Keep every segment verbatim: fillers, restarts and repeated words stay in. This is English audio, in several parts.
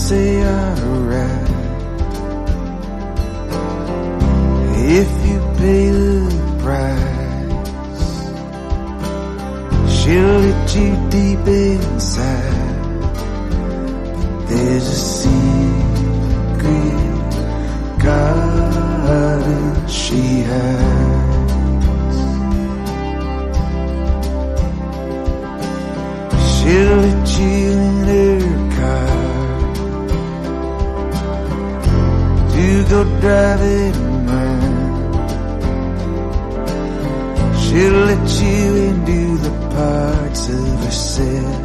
say alright. If you pay the price, she'll hit you deep inside. But there's a secret garden she hides. She'll hit you in her car to go driving around. She'll let you into the parts of herself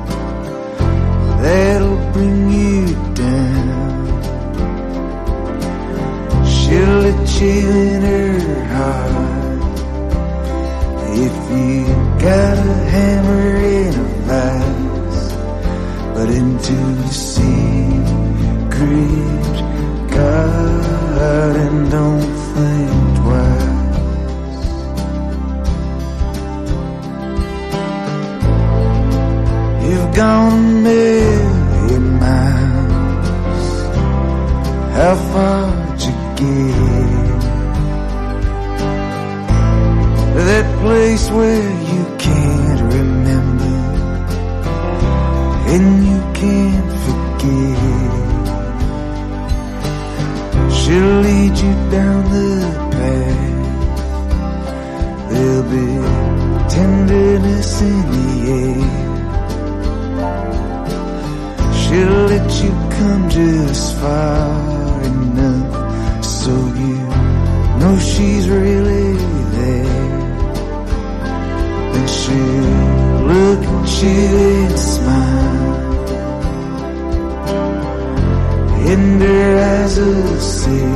that'll bring you down. She'll let you in her heart if you got a hammer and a vice. But into the secret garden, don't think twice. You've gone a million miles. How far'd you get? That place where you can't remember and you can't forget. She'll lead you down the path. There'll be tenderness in the air. She'll let you come just far enough so you know she's really there. Then she'll look at you and smile, and her eyes will say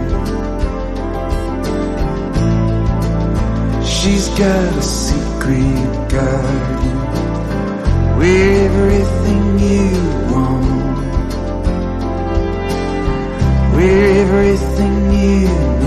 she's got a secret garden where everything you want, where everything you